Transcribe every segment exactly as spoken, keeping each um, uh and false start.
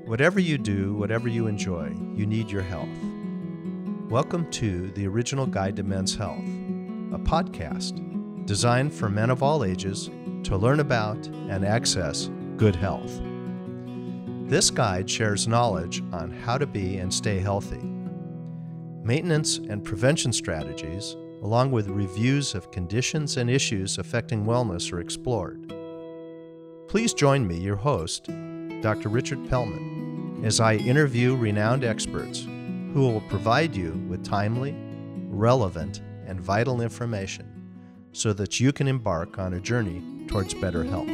Whatever you do, whatever you enjoy, you need your health. Welcome to The Original Guide to Men's Health, a podcast designed for men of all ages to learn about and access good health. This guide shares knowledge on how to be and stay healthy. Maintenance and prevention strategies, along with reviews of conditions and issues affecting wellness, are explored. Please join me, your host, Doctor Richard Pellman, as I interview renowned experts who will provide you with timely, relevant, and vital information so that you can embark on a journey towards better health.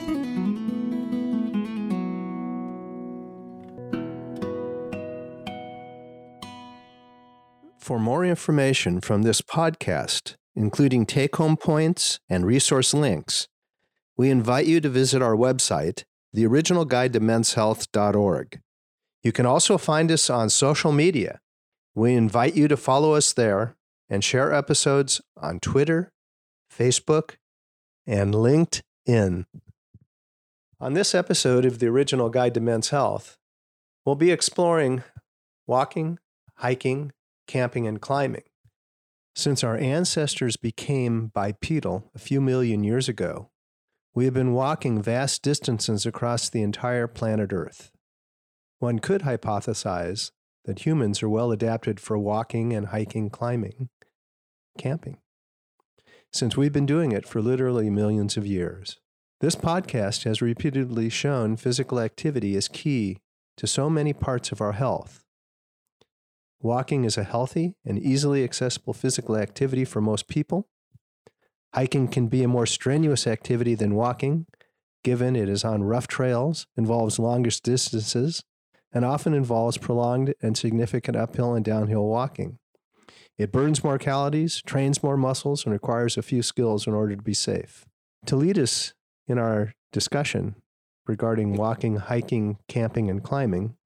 For more information from this podcast, including take-home points and resource links, we invite you to visit our website, the original guide to men's health dot org. You can also find us on social media. We invite you to follow us there and share episodes on Twitter, Facebook, and LinkedIn. On this episode of The Original Guide to Men's Health, we'll be exploring walking, hiking, camping, and climbing. Since our ancestors became bipedal a few million years ago, we have been walking vast distances across the entire planet Earth. One could hypothesize that humans are well adapted for walking and hiking, climbing, camping, since we've been doing it for literally millions of years. This podcast has repeatedly shown physical activity is key to so many parts of our health. Walking is a healthy and easily accessible physical activity for most people. Hiking can be a more strenuous activity than walking, given it is on rough trails, involves longest distances, and often involves prolonged and significant uphill and downhill walking. It burns more calories, trains more muscles, and requires a few skills in order to be safe. To lead us in our discussion regarding walking, hiking, camping, and climbing,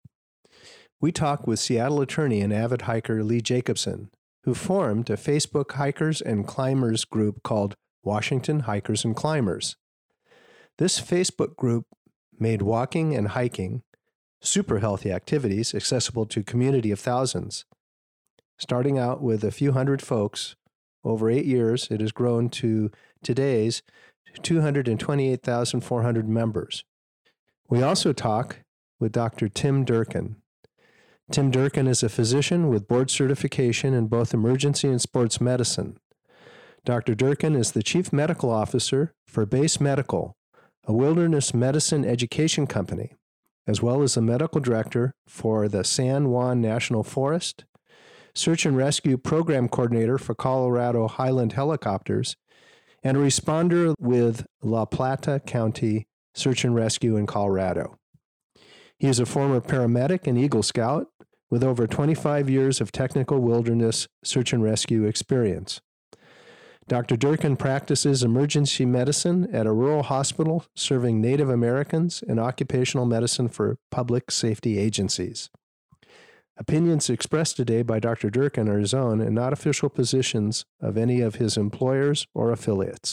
we talk with Seattle attorney and avid hiker Lee Jacobson, who formed a Facebook hikers and climbers group called Washington Hikers and Climbers. This Facebook group made walking and hiking super healthy activities accessible to a community of thousands. Starting out with a few hundred folks, over eight years, it has grown to today's two hundred twenty-eight thousand four hundred members. We also talk with Doctor Tim Durkin. Tim Durkin is a physician with board certification in both emergency and sports medicine. Doctor Durkin is the Chief Medical Officer for Base Medical, a wilderness medicine education company, as well as the Medical Director for the San Juan National Forest, Search and Rescue Program Coordinator for Colorado Highland Helicopters, and a responder with La Plata County Search and Rescue in Colorado. He is a former paramedic and Eagle Scout with over twenty-five years of technical wilderness search and rescue experience. Doctor Durkin practices emergency medicine at a rural hospital serving Native Americans and occupational medicine for public safety agencies. Opinions expressed today by Doctor Durkin are his own and not official positions of any of his employers or affiliates.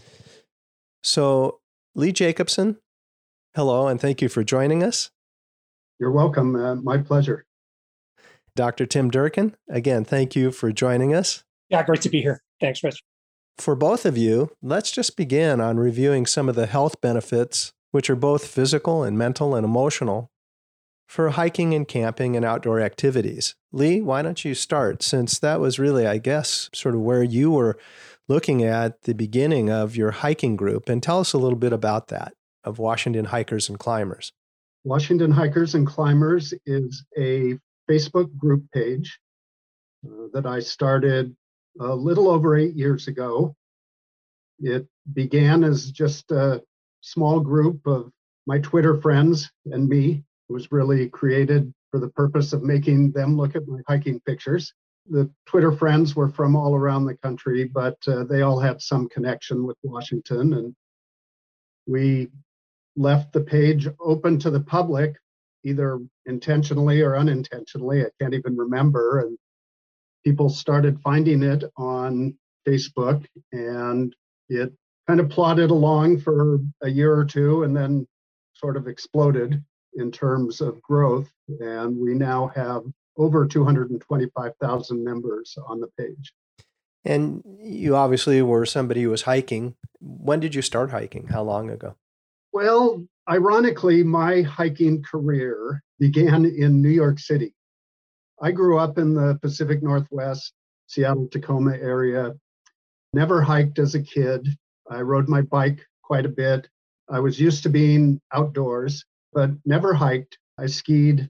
So, Lee Jacobson, hello, and thank you for joining us. You're welcome. Uh, my pleasure. Doctor Tim Durkin, again, thank you for joining us. Yeah, great to be here. Thanks, Rich. For both of you, let's just begin on reviewing some of the health benefits, which are both physical and mental and emotional, for hiking and camping and outdoor activities. Lee, why don't you start, since that was really, I guess, sort of where you were looking at the beginning of your hiking group, and tell us a little bit about that, of Washington Hikers and Climbers. Washington Hikers and Climbers is a Facebook group page uh, that I started a little over eight years ago. It began as just a small group of my Twitter friends and me. It was really created for the purpose of making them look at my hiking pictures. The Twitter friends were from all around the country, but uh, they all had some connection with Washington, and we left the page open to the public, either intentionally or unintentionally. I can't even remember. And people started finding it on Facebook, and it kind of plodded along for a year or two and then sort of exploded. in terms of growth, and we now have over two hundred twenty-five thousand members on the page. And you obviously were somebody who was hiking. When did you start hiking? How long ago? Well, ironically, my hiking career began in New York City. I grew up in the Pacific Northwest, Seattle, Tacoma area. Never hiked as a kid. I rode my bike quite a bit. I was used to being outdoors, but never hiked. I skied,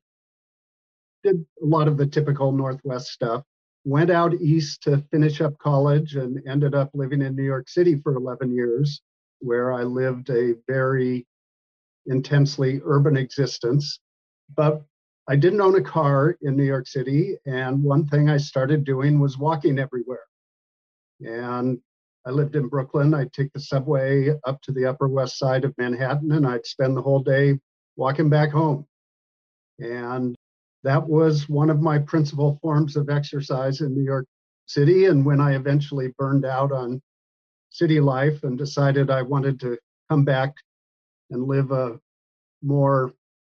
did a lot of the typical Northwest stuff. Went out east to finish up college and ended up living in New York City for eleven years, where I lived a very intensely urban existence. But I didn't own a car in New York City, and one thing I started doing was walking everywhere. And I lived in Brooklyn. I'd take the subway up to the Upper West Side of Manhattan, and I'd spend the whole day walking back home. And that was one of my principal forms of exercise in New York City. And when I eventually burned out on city life and decided I wanted to come back and live a more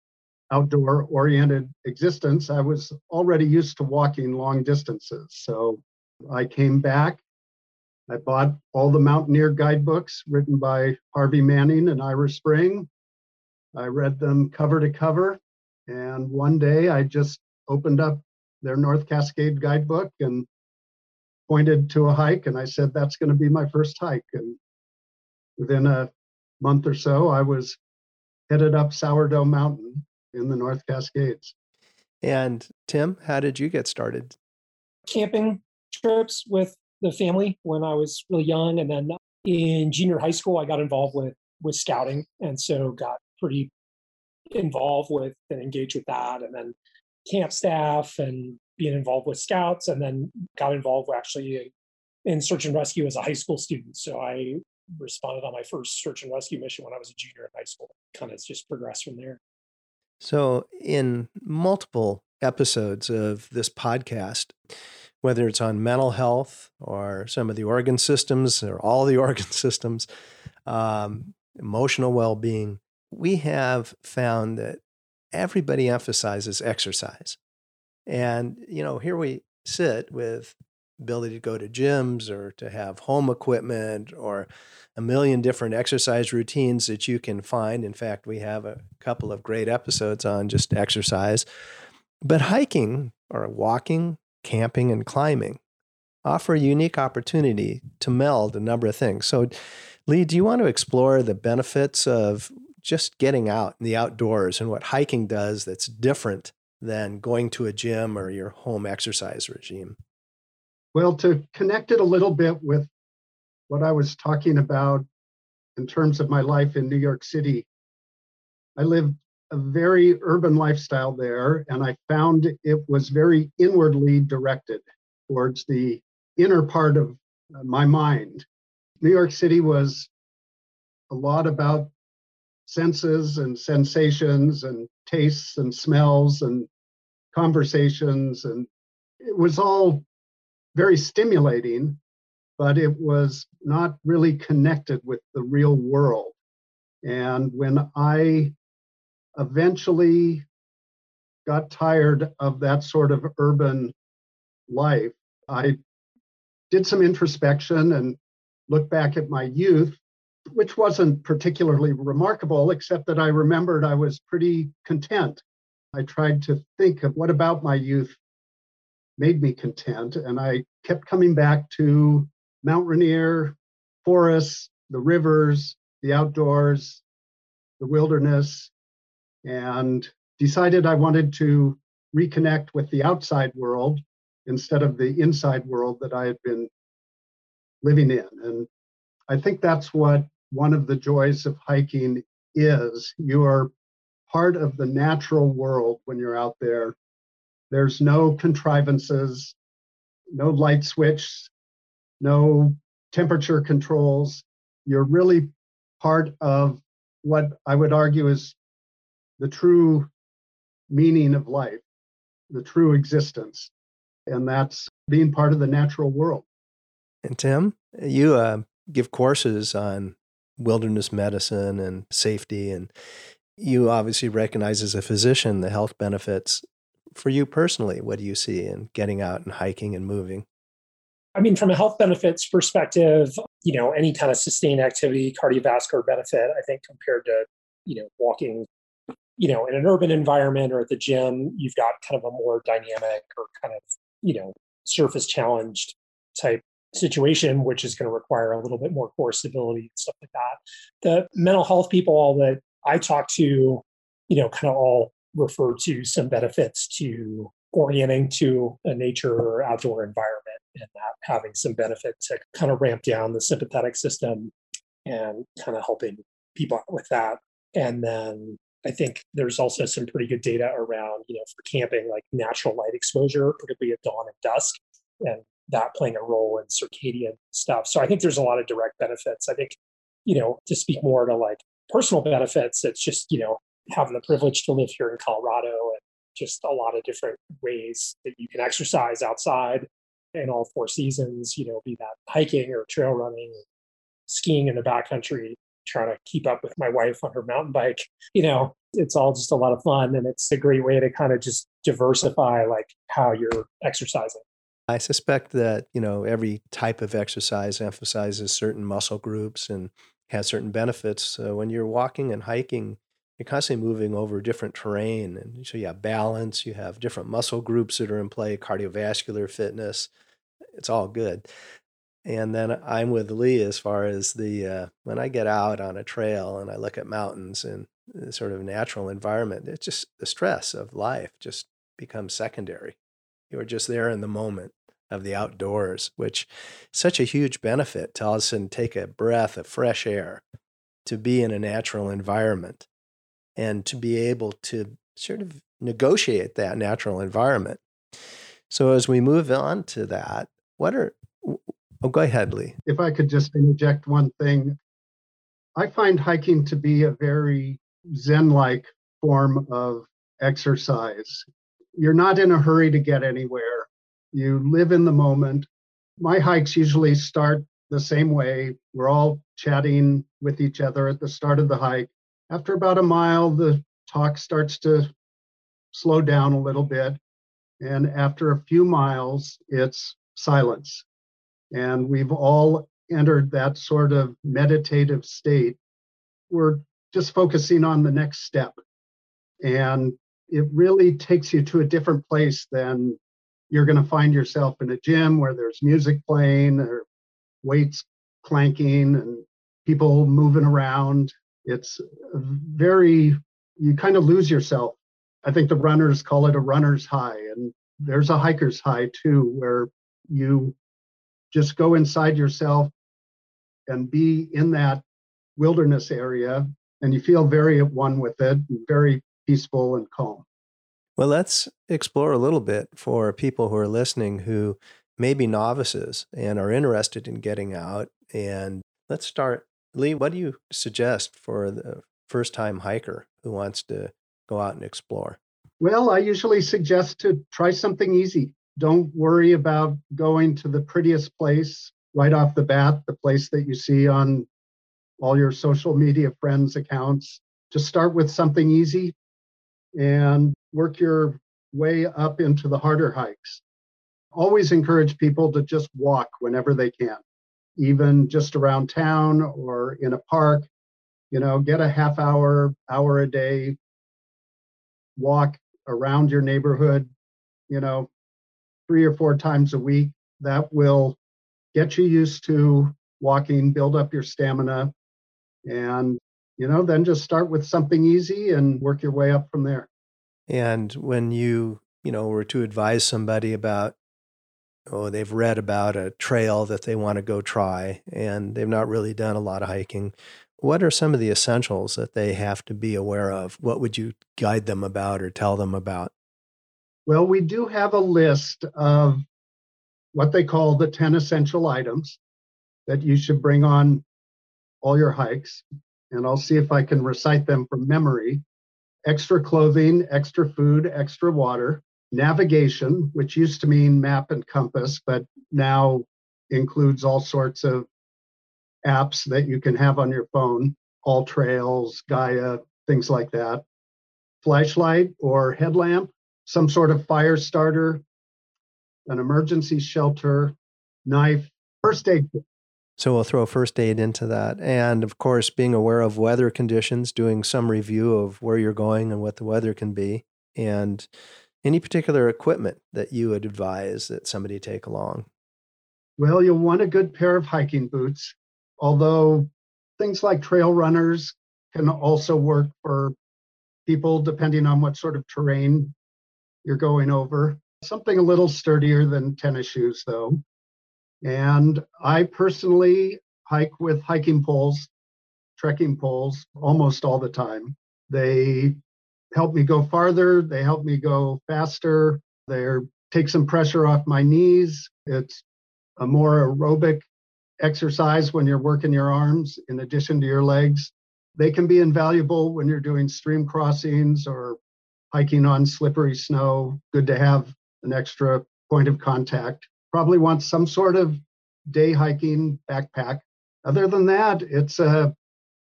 outdoor-oriented existence, I was already used to walking long distances. So I came back. I bought all the mountaineer guidebooks written by Harvey Manning and Ira Spring. I read them cover to cover. And one day I just opened up their North Cascade guidebook and pointed to a hike. And I said, that's going to be my first hike. And within a month or so, I was headed up Sourdough Mountain in the North Cascades. And Tim, how did you get started? Camping trips with the family when I was really young. And then in junior high school, I got involved with, with scouting. And so got pretty involved with and engaged with that. And then camp staff and being involved with scouts, and then got involved actually in, in search and rescue as a high school student. So I responded on my first search and rescue mission when I was a junior in high school. Kind of just progressed from there. So in multiple episodes of this podcast, whether it's on mental health or some of the organ systems or all the organ systems, um, emotional well-being, we have found that everybody emphasizes exercise. And, you know, here we sit with ability to go to gyms or to have home equipment or a million different exercise routines that you can find. In fact, we have a couple of great episodes on just exercise. But hiking or walking, camping, and climbing offer a unique opportunity to meld a number of things. So, Lee, do you want to explore the benefits of just getting out in the outdoors and what hiking does that's different than going to a gym or your home exercise regime? Well, to connect it a little bit with what I was talking about in terms of my life in New York City, I lived a very urban lifestyle there, and I found it was very inwardly directed towards the inner part of my mind. New York City was a lot about senses and sensations and tastes and smells and conversations, and it was all very stimulating, but it was not really connected with the real world. And when I eventually got tired of that sort of urban life, I did some introspection and looked back at my youth, which wasn't particularly remarkable, except that I remembered I was pretty content. I tried to think of what about my youth made me content, and I kept coming back to Mount Rainier, forests, the rivers, the outdoors, the wilderness, and decided I wanted to reconnect with the outside world instead of the inside world that I had been living in. And I think that's what one of the joys of hiking is. You are part of the natural world when you're out there. There's no contrivances, no light switch, no temperature controls. You're really part of what I would argue is the true meaning of life, the true existence. And that's being part of the natural world. And Tim, you uh, give courses on wilderness medicine and safety. And you obviously recognize as a physician the health benefits. For you personally, what do you see in getting out and hiking and moving? I mean, from a health benefits perspective, you know, any kind of sustained activity, cardiovascular benefit, I think compared to, you know, walking, you know, in an urban environment or at the gym, you've got kind of a more dynamic or kind of, you know, surface challenged type situation, which is going to require a little bit more core stability and stuff like that. The mental health people all that I talk to, you know, kind of all refer to some benefits to orienting to a nature or outdoor environment, and that having some benefit to kind of ramp down the sympathetic system and kind of helping people out with that. And then I think there's also some pretty good data around, you know, for camping, like natural light exposure, particularly at dawn and dusk, and that playing a role in circadian stuff. So I think there's a lot of direct benefits. I think, you know, to speak more to like personal benefits, it's just, you know, having the privilege to live here in Colorado and just a lot of different ways that you can exercise outside in all four seasons, you know, be that hiking or trail running, skiing in the backcountry, trying to keep up with my wife on her mountain bike. You know, it's all just a lot of fun. And it's a great way to kind of just diversify like how you're exercising. I suspect that, you know, every type of exercise emphasizes certain muscle groups and has certain benefits. So when you're walking and hiking, you're constantly moving over different terrain. And so you have balance, you have different muscle groups that are in play, cardiovascular fitness. It's all good. And then I'm with Lee as far as the, uh, when I get out on a trail and I look at mountains and sort of natural environment, it's just the stress of life just becomes secondary. You're just there in the moment of the outdoors, which is such a huge benefit to all of a sudden take a breath of fresh air, to be in a natural environment, and to be able to sort of negotiate that natural environment. So as we move on to that, what are, oh, go ahead, Lee. If I could just interject one thing, I find hiking to be a very Zen-like form of exercise. You're not in a hurry to get anywhere. You live in the moment. My hikes usually start the same way. We're all chatting with each other at the start of the hike. After about a mile, the talk starts to slow down a little bit. And after a few miles, it's silence. And we've all entered that sort of meditative state. We're just focusing on the next step. And it really takes you to a different place than you're going to find yourself in a gym where there's music playing or weights clanking and people moving around. It's very, you kind of lose yourself. I think the runners call it a runner's high, and there's a hiker's high too, where you just go inside yourself and be in that wilderness area, and you feel very at one with it, very peaceful and calm. Well, let's explore a little bit for people who are listening who may be novices and are interested in getting out. And let's start. Lee, what do you suggest for the first-time hiker who wants to go out and explore? Well, I usually suggest to try something easy. Don't worry about going to the prettiest place right off the bat, the place that you see on all your social media friends' accounts. Just start with something easy and work your way up into the harder hikes. Always encourage people to just walk whenever they can, even just around town or in a park. You know, get a half hour, hour a day walk around your neighborhood, you know, three or four times a week. That will get you used to walking, build up your stamina, and, you know, then just start with something easy and work your way up from there. And when you, you know, were to advise somebody about, oh, they've read about a trail that they want to go try and they've not really done a lot of hiking, what are some of the essentials that they have to be aware of? What would you guide them about or tell them about? Well, we do have a list of what they call the ten essential items that you should bring on all your hikes. And I'll see if I can recite them from memory. Extra clothing, extra food, extra water, navigation, which used to mean map and compass, but now includes all sorts of apps that you can have on your phone, AllTrails, Gaia, things like that. Flashlight or headlamp, some sort of fire starter, an emergency shelter, knife, first aid kit. So we'll throw first aid into that. And of course, being aware of weather conditions, doing some review of where you're going and what the weather can be, and any particular equipment that you would advise that somebody take along. Well, you'll want a good pair of hiking boots, although things like trail runners can also work for people depending on what sort of terrain you're going over. Something a little sturdier than tennis shoes, though. And I personally hike with hiking poles, trekking poles, almost all the time. They help me go farther. They help me go faster. They take some pressure off my knees. It's a more aerobic exercise when you're working your arms in addition to your legs. They can be invaluable when you're doing stream crossings or hiking on slippery snow. Good to have an extra point of contact. Probably want some sort of day hiking backpack. Other than that, it's a,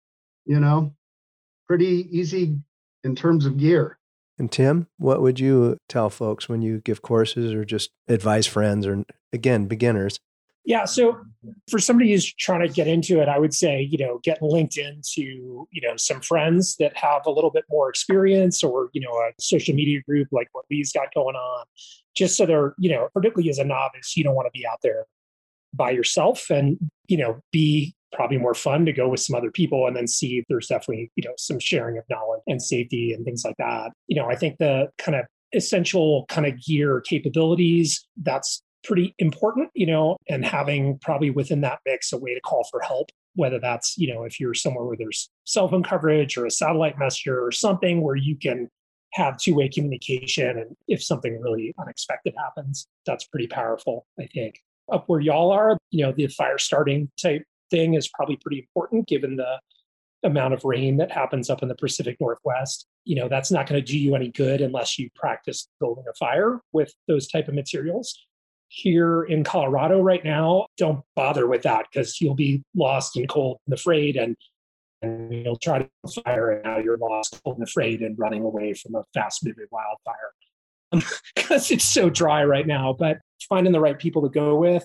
you know, pretty easy in terms of gear. And Tim, what would you tell folks when you give courses or just advise friends or, again, beginners? Yeah. So for somebody who's trying to get into it, I would say, you know, get linked into, you know, some friends that have a little bit more experience, or, you know, a social media group like what Lee's got going on, just so they're, you know, particularly as a novice, you don't want to be out there by yourself, and, you know, be probably more fun to go with some other people and then see if there's definitely, you know, some sharing of knowledge and safety and things like that. You know, I think the kind of essential kind of gear capabilities, that's pretty important, you know, and having probably within that mix a way to call for help, whether that's, you know, if you're somewhere where there's cell phone coverage or a satellite messenger or something where you can have two-way communication. And if something really unexpected happens, that's pretty powerful, I think. Up where y'all are, you know, the fire starting type thing is probably pretty important given the amount of rain that happens up in the Pacific Northwest. You know, that's not going to do you any good unless you practice building a fire with those type of materials. Here in Colorado right now, don't bother with that because you'll be lost and cold and afraid, and, and you'll try to build fire and now you're lost, cold and afraid and running away from a fast-moving wildfire because it's so dry right now. But finding the right people to go with,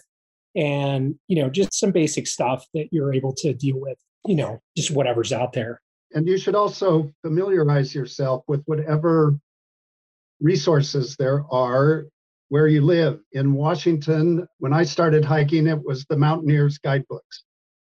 and, you know, just some basic stuff that you're able to deal with, you know, just whatever's out there. And you should also familiarize yourself with whatever resources there are where you live. In Washington, when I started hiking, it was the Mountaineers guidebooks.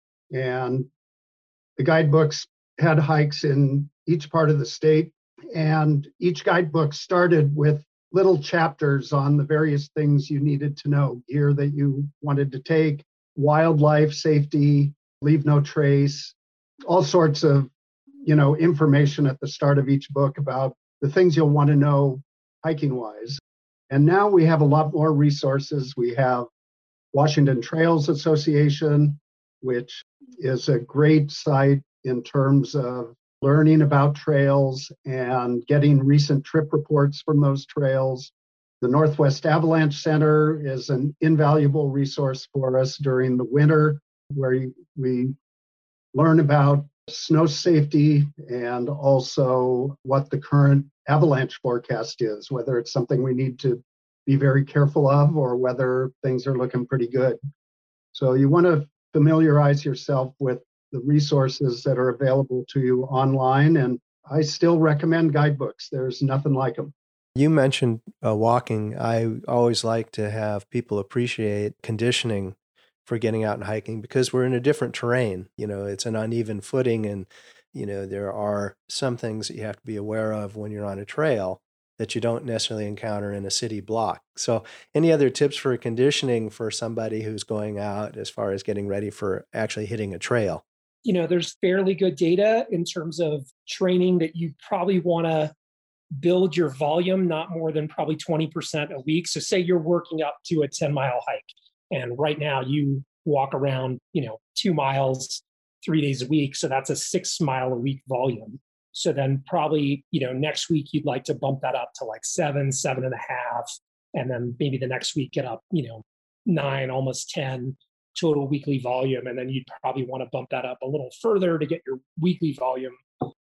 And the guidebooks had hikes in each part of the state. And each guidebook started with little chapters on the various things you needed to know, gear that you wanted to take, wildlife safety, leave no trace, all sorts of, you know, information at the start of each book about the things you'll want to know hiking wise. And now we have a lot more resources. We have Washington Trails Association, which is a great site in terms of learning about trails and getting recent trip reports from those trails. The Northwest Avalanche Center is an invaluable resource for us during the winter, where we learn about snow safety and also what the current avalanche forecast is, whether it's something we need to be very careful of or whether things are looking pretty good. So you want to familiarize yourself with the resources that are available to you online. And I still recommend guidebooks. There's nothing like them. You mentioned uh, walking. I always like to have people appreciate conditioning for getting out and hiking because we're in a different terrain. You know, it's an uneven footing, and, you know, there are some things that you have to be aware of when you're on a trail that you don't necessarily encounter in a city block. So any other tips for conditioning for somebody who's going out as far as getting ready for actually hitting a trail? You know, there's fairly good data in terms of training that you probably want to build your volume not more than probably twenty percent a week. So say you're working up to a ten mile hike, and right now you walk around, you know, two miles, three days a week. So that's a six mile a week volume. So then probably, you know, next week you'd like to bump that up to like seven, seven and a half. And then maybe the next week get up, you know, nine, almost ten total weekly volume. And then you'd probably want to bump that up a little further to get your weekly volume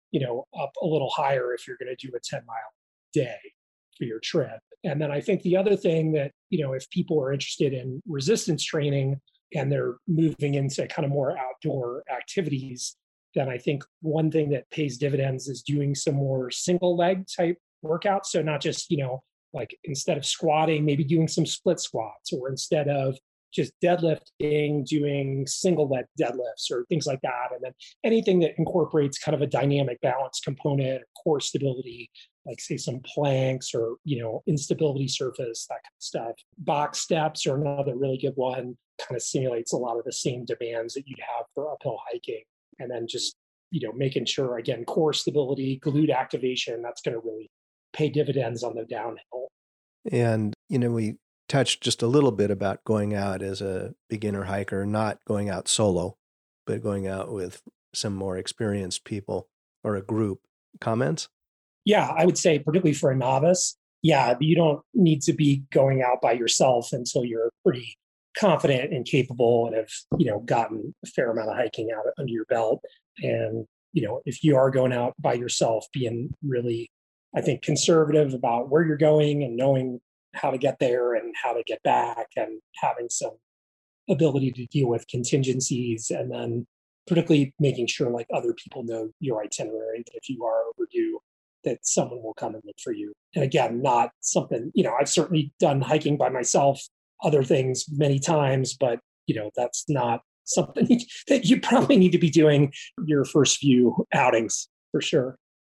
you know, up a little higher if you're going to do a ten mile day for your trip. And then I think the other thing that, you know, if people are interested in resistance training and they're moving into kind of more outdoor activities, then I think one thing that pays dividends is doing some more single leg type workouts. So not just, you know, like instead of squatting, maybe doing some split squats, or instead of just deadlifting, doing single leg deadlifts or things like that. And then anything that incorporates kind of a dynamic balance component, core stability, like say some planks or, you know, instability surface, that kind of stuff. Box steps are another really good one, kind of simulates a lot of the same demands that you'd have for uphill hiking. And then just, you know, making sure, again, core stability, glute activation, that's going to really pay dividends on the downhill. And, you know, we touched just a little bit about going out as a beginner hiker, not going out solo, but going out with some more experienced people or a group. Comments? Yeah, I would say particularly for a novice, yeah, you don't need to be going out by yourself until you're pretty confident and capable and have, you know, gotten a fair amount of hiking out under your belt. And, you know, if you are going out by yourself, being really, I think, conservative about where you're going and knowing how to get there and how to get back, and having some ability to deal with contingencies, and then particularly making sure like other people know your itinerary, that if you are overdue, that someone will come and look for you. And again, not something, you know, I've certainly done hiking by myself, other things many times, but, you know, that's not something that you probably need to be doing your first few outings for sure.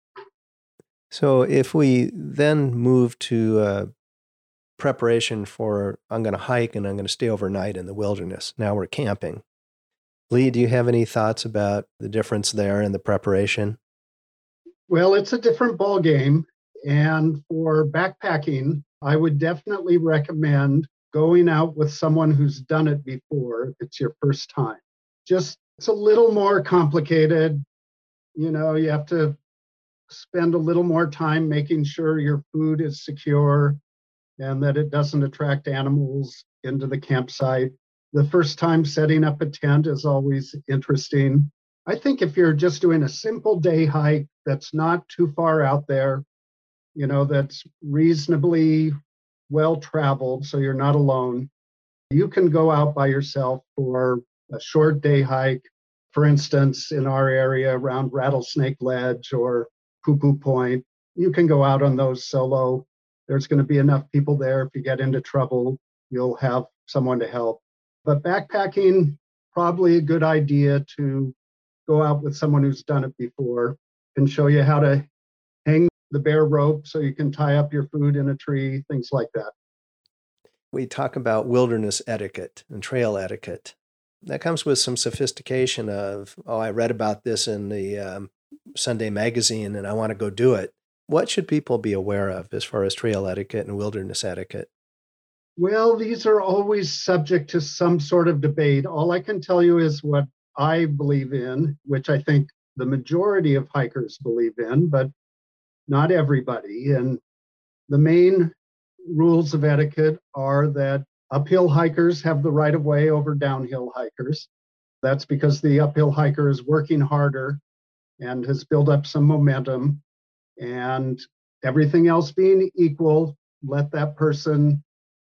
So if we then move to uh, preparation for, I'm going to hike and I'm going to stay overnight in the wilderness. Now we're camping. Lee, do you have any thoughts about the difference there in the preparation? Well, it's a different ball game. And for backpacking, I would definitely recommend going out with someone who's done it before if it's your first time. Just, it's a little more complicated. You know, you have to spend a little more time making sure your food is secure and that it doesn't attract animals into the campsite. The first time setting up a tent is always interesting. I think if you're just doing a simple day hike that's not too far out there, you know, that's reasonably well traveled, so you're not alone, you can go out by yourself for a short day hike. For instance, in our area around Rattlesnake Ledge or Poo Poo Point, you can go out on those solo. There's going to be enough people there. If you get into trouble, you'll have someone to help. But backpacking, probably a good idea to go out with someone who's done it before, can show you how to hang the bear rope so you can tie up your food in a tree, things like that. We talk about wilderness etiquette and trail etiquette. That comes with some sophistication of, oh, I read about this in the um, Sunday magazine and I want to go do it. What should people be aware of as far as trail etiquette and wilderness etiquette? Well, these are always subject to some sort of debate. All I can tell you is what I believe in, which I think the majority of hikers believe in, but not everybody. And the main rules of etiquette are that uphill hikers have the right of way over downhill hikers. That's because the uphill hiker is working harder and has built up some momentum. And everything else being equal, let that person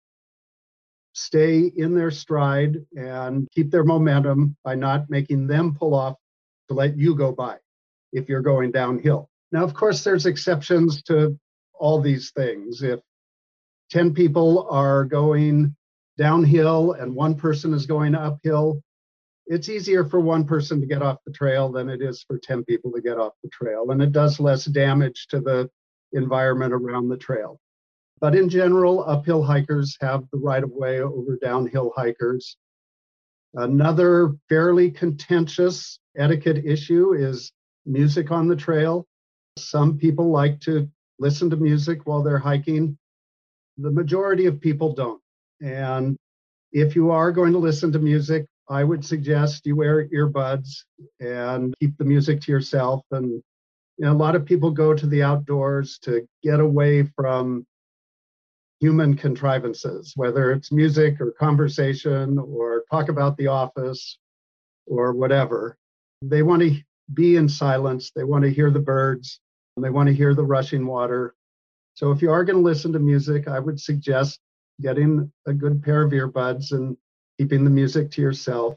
stay in their stride and keep their momentum by not making them pull off to let you go by if you're going downhill. Now, of course, there's exceptions to all these things. If ten people are going downhill and one person is going uphill, it's easier for one person to get off the trail than it is for ten people to get off the trail. And it does less damage to the environment around the trail. But in general, uphill hikers have the right of way over downhill hikers. Another fairly contentious etiquette issue is music on the trail. Some people like to listen to music while they're hiking. The majority of people don't. And if you are going to listen to music, I would suggest you wear earbuds and keep the music to yourself. And you know, a lot of people go to the outdoors to get away from human contrivances, whether it's music or conversation or talk about the office or whatever. They want to be in silence. They want to hear the birds, and they want to hear the rushing water. So if you are going to listen to music, I would suggest getting a good pair of earbuds and keeping the music to yourself.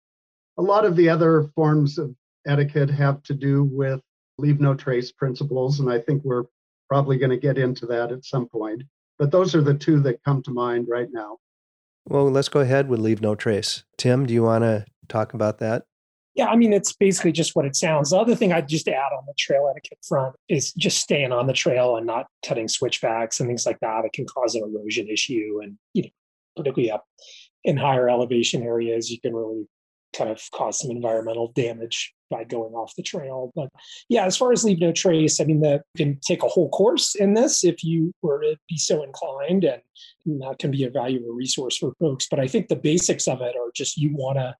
A lot of the other forms of etiquette have to do with leave no trace principles, and I think we're probably going to get into that at some point. But those are the two that come to mind right now. Well, let's go ahead with leave no trace. Tim, do you want to talk about that? Yeah, I mean, it's basically just what it sounds. The other thing I'd just add on the trail etiquette front is just staying on the trail and not cutting switchbacks and things like that. It can cause an erosion issue. And, you know, particularly up in higher elevation areas, you can really kind of cause some environmental damage by going off the trail. But yeah, as far as leave no trace, I mean, the, you can take a whole course in this if you were to be so inclined, and that can be a valuable resource for folks. But I think the basics of it are just you want to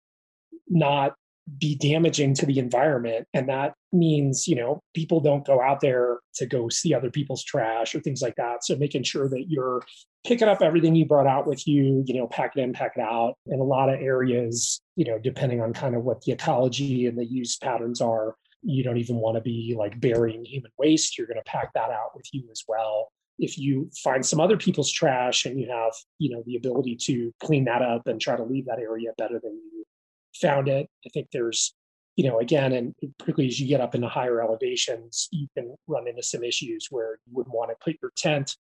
not be damaging to the environment. And that means, you know, people don't go out there to go see other people's trash or things like that. So making sure that you're picking up everything you brought out with you, you know, pack it in, pack it out. In a lot of areas, you know, depending on kind of what the ecology and the use patterns are, you don't even want to be like burying human waste. You're going to pack that out with you as well. If you find some other people's trash and you have, you know, the ability to clean that up and try to leave that area better than you found it. I think there's, you know, again, and particularly as you get up into higher elevations, you can run into some issues where you wouldn't want to put your tent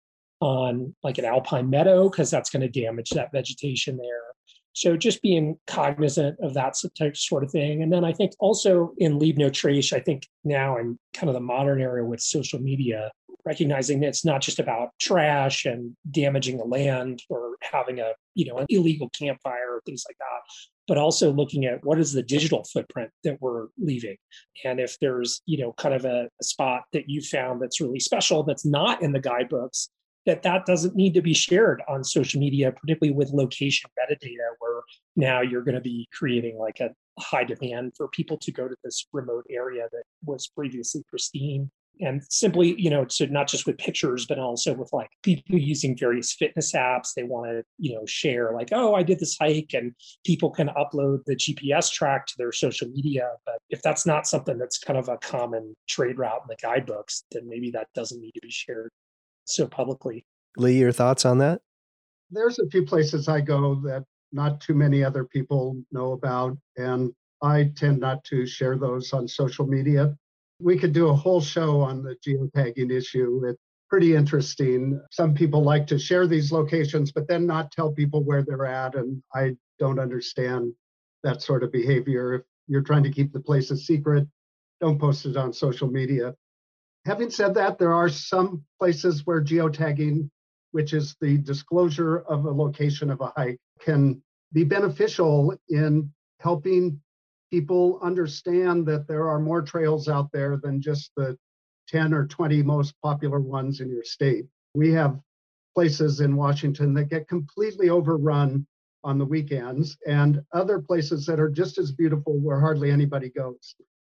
on like an alpine meadow because that's going to damage that vegetation there. So just being cognizant of that type sort of thing. And then I think also in Leave No Trace, I think now in kind of the modern era with social media, recognizing that it's not just about trash and damaging the land or having a, you know, an illegal campfire or things like that, but also looking at what is the digital footprint that we're leaving. And if there's, you know, kind of a, a spot that you found that's really special, that's not in the guidebooks, that that doesn't need to be shared on social media, particularly with location metadata, where now you're going to be creating like a high demand for people to go to this remote area that was previously pristine. And simply, you know, so not just with pictures, but also with like people using various fitness apps. They want to, you know, share like, oh, I did this hike, and people can upload the G P S track to their social media. But if that's not something that's kind of a common trade route in the guidebooks, then maybe that doesn't need to be shared so publicly. Lee, your thoughts on that? There's a few places I go that not too many other people know about, and I tend not to share those on social media. We could do a whole show on the geotagging issue. It's pretty interesting. Some people like to share these locations, but then not tell people where they're at. And I don't understand that sort of behavior. If you're trying to keep the place a secret, don't post it on social media. Having said that, there are some places where geotagging, which is the disclosure of a location of a hike, can be beneficial in helping people understand that there are more trails out there than just the ten or twenty most popular ones in your state. We have places in Washington that get completely overrun on the weekends, and other places that are just as beautiful where hardly anybody goes.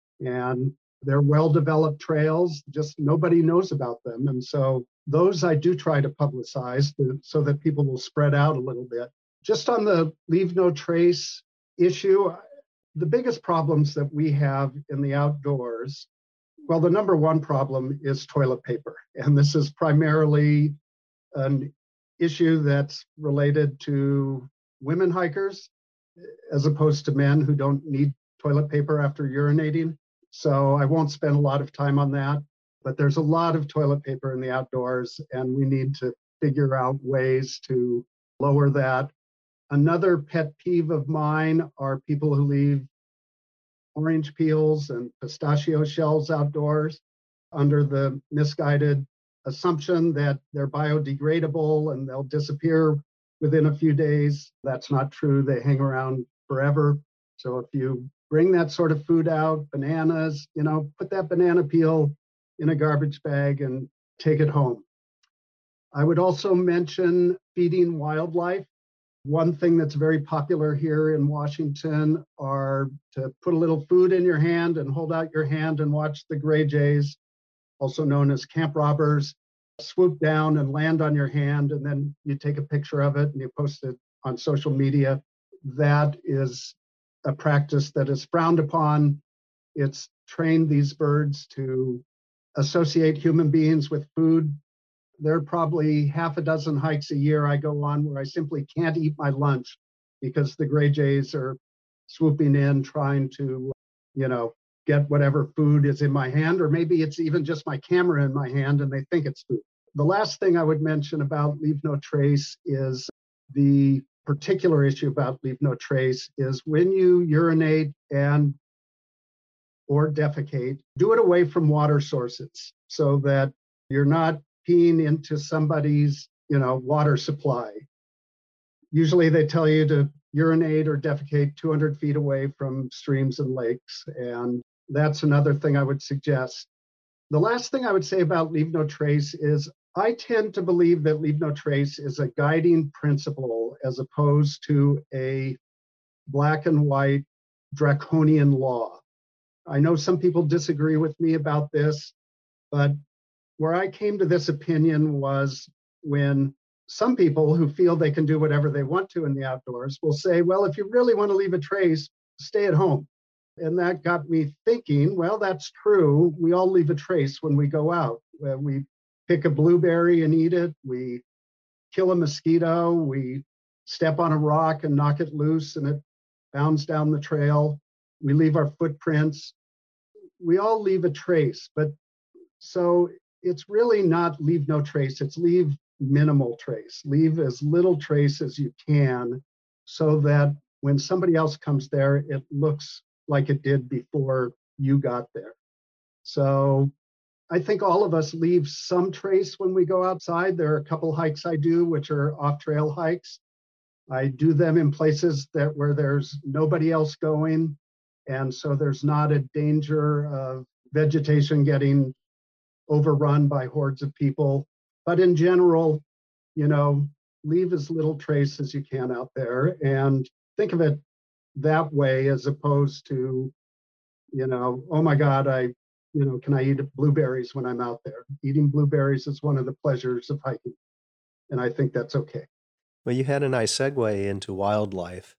And they're well-developed trails, just nobody knows about them. And so those I do try to publicize to, so that people will spread out a little bit. Just on the Leave No Trace issue, the biggest problems that we have in the outdoors, well, the number one problem is toilet paper. And this is primarily an issue that's related to women hikers, as opposed to men who don't need toilet paper after urinating. So I won't spend a lot of time on that, but there's a lot of toilet paper in the outdoors, and we need to figure out ways to lower that. Another pet peeve of mine are people who leave orange peels and pistachio shells outdoors under the misguided assumption that they're biodegradable and they'll disappear within a few days. That's not true. They hang around forever. So if you bring that sort of food out, bananas, you know, put that banana peel in a garbage bag and take it home. I would also mention feeding wildlife. One thing that's very popular here in Washington are to put a little food in your hand and hold out your hand and watch the gray jays, also known as camp robbers, swoop down and land on your hand, and then you take a picture of it and you post it on social media. That is a practice that is frowned upon. It's trained these birds to associate human beings with food. There are probably half a dozen hikes a year I go on where I simply can't eat my lunch because the gray jays are swooping in trying to, you know, get whatever food is in my hand, or maybe it's even just my camera in my hand and they think it's food. The last thing I would mention about Leave No Trace is the particular issue about Leave No Trace is when you urinate and or defecate, do it away from water sources so that you're not peeing into somebody's, you know, water supply. Usually they tell you to urinate or defecate two hundred feet away from streams and lakes, and that's another thing I would suggest. The last thing I would say about Leave No Trace is I tend to believe that Leave No Trace is a guiding principle as opposed to a black and white draconian law. I know some people disagree with me about this, but where I came to this opinion was when some people who feel they can do whatever they want to in the outdoors will say, well, if you really want to leave a trace, stay at home. And that got me thinking, well, that's true. We all leave a trace when we go out. We pick a blueberry and eat it. We kill a mosquito. We step on a rock and knock it loose and it bounds down the trail. We leave our footprints. We all leave a trace. But so it's really not leave no trace. It's leave minimal trace. Leave as little trace as you can so that when somebody else comes there, it looks like it did before you got there. So I think all of us leave some trace when we go outside. There are a couple hikes I do, which are off-trail hikes. I do them in places that where there's nobody else going. And so there's not a danger of vegetation getting overrun by hordes of people. But in general, you know, leave as little trace as you can out there and think of it that way as opposed to, you know, oh my God, I, you know, can I eat blueberries when I'm out there? Eating blueberries is one of the pleasures of hiking. And I think that's okay. Well, you had a nice segue into wildlife.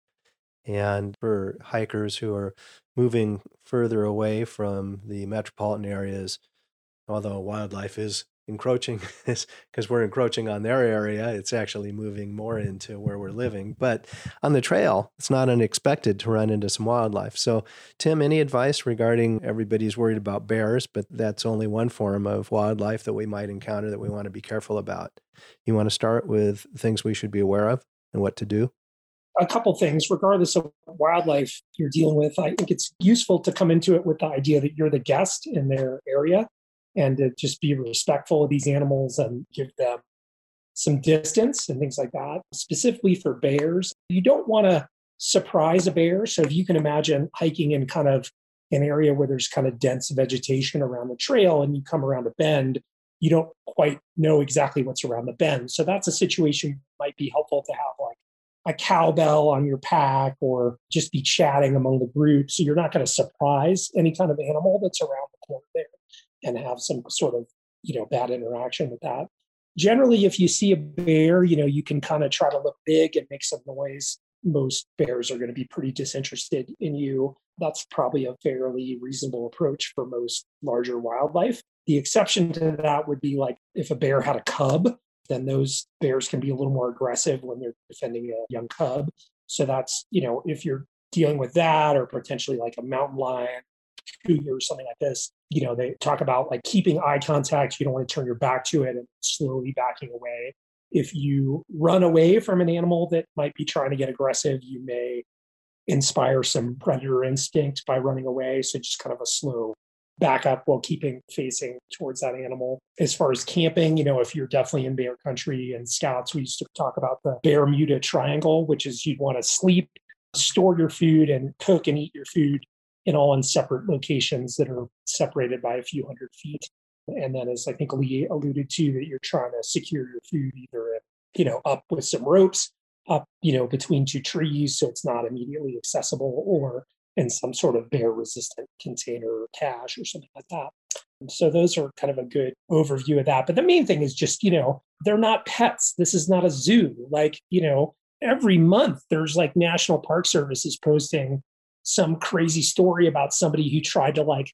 And for hikers who are moving further away from the metropolitan areas, although wildlife is encroaching, because we're encroaching on their area, it's actually moving more into where we're living. But on the trail, it's not unexpected to run into some wildlife. So, Tim, any advice regarding everybody's worried about bears, but that's only one form of wildlife that we might encounter that we want to be careful about? You want to start with things we should be aware of and what to do? A couple things, regardless of wildlife you're dealing with, I think it's useful to come into it with the idea that you're the guest in their area and to just be respectful of these animals and give them some distance and things like that. Specifically for bears, you don't want to surprise a bear. So if you can imagine hiking in kind of an area where there's kind of dense vegetation around the trail and you come around a bend, you don't quite know exactly what's around the bend. So that's a situation that might be helpful to have like a cowbell on your pack or just be chatting among the group. So you're not going to surprise any kind of animal that's around the corner there and have some sort of, you know, bad interaction with that. Generally, if you see a bear, you know, you can kind of try to look big and make some noise. Most bears are going to be pretty disinterested in you. That's probably a fairly reasonable approach for most larger wildlife. The exception to that would be like if a bear had a cub, then those bears can be a little more aggressive when they're defending a young cub. So that's, you know, if you're dealing with that or potentially like a mountain lion, cougar or something like this, you know, they talk about like keeping eye contact. You don't want to turn your back to it and slowly backing away. If you run away from an animal that might be trying to get aggressive, you may inspire some predator instinct by running away. So just kind of a slow back up while keeping facing towards that animal. As far as camping, you know, if you're definitely in bear country and scouts, we used to talk about the Bermuda Triangle, which is you'd want to sleep, store your food, and cook and eat your food in all in separate locations that are separated by a few hundred feet. And then, as I think Lee alluded to, that you're trying to secure your food either, you know, up with some ropes, up, you know, between two trees so it's not immediately accessible, or in some sort of bear-resistant container or cache or something like that. And so those are kind of a good overview of that. But the main thing is just, you know, they're not pets. This is not a zoo. Like, you know, every month there's like National Park Service is posting some crazy story about somebody who tried to like